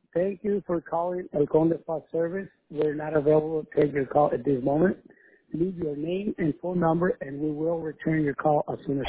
Thank you for calling El Conde Spa Service. We're not available to take your call at this moment. Leave your name and phone number, and we will return your call as soon as